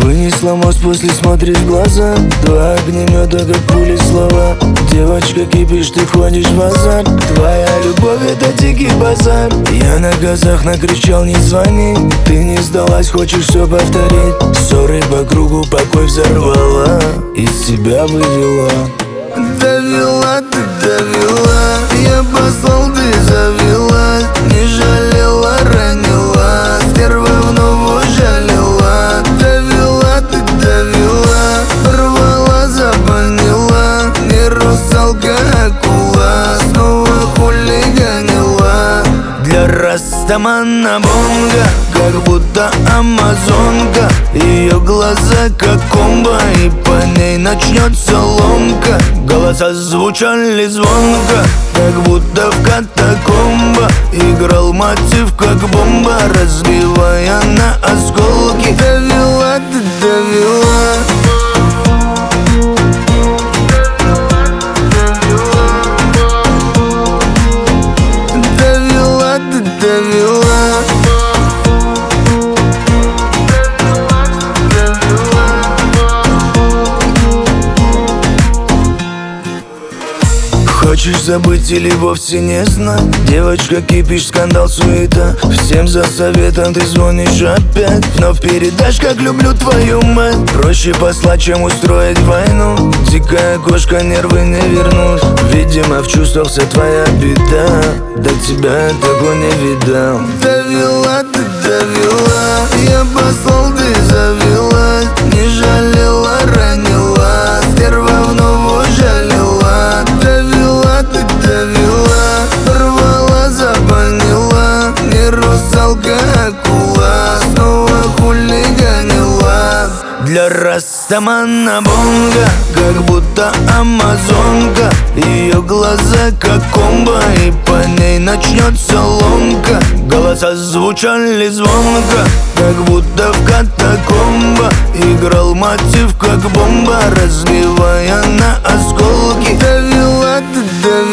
Вынесла мозг, после смотришь в глаза. Два огнемета, как пули слова. Девочка, кипишь, ты ходишь в базар. Твоя любовь — это дикий базар. Я на газах накричал, не звони. Ты не сдалась, хочешь все повторить. Ссоры по кругу, покой взорвала. Из себя вывела. Довела, ты довела. Я послал, ты завелась. Не жалела, ранила. Стерва вновь ужалила. Довела, ты довела. Рвала, запонила. Не русалка, акула. Снова хулиганила. Для Растамана бонга, как будто амазонка. Ее глаза как комбо, и по ней начнется ломка. Голоса звучали звонко, как будто в катакомбах. Играл мотив, как бомба, разбивая на осколки. Довела, ты довела. Довела, ты довела. Хочешь забыть или вовсе не знать? Девочка, кипишь, скандал, суета. Всем за советом ты звонишь опять. Вновь передашь, как люблю твою мать. Проще послать, чем устроить войну. Дикая кошка, нервы не вернут. Видимо, в чувствах вся твоя беда. До тебя я такой не видал. Довела, ты довела. Я послал, ты завелась. Не жалела, ранила. Стерва вновь ужалила. Довела, ты довела. Рвала, запонила. Не русалка, акула. Снова хулиганила. Для Растамана бонга, как будто амазонка. Ее глаза как комбо, и по ней начнется ломка. Голоса звучали звонко, как будто в катакомбах. Играл мотив, как бомба, разбивая на осколки. Довела, ты довела.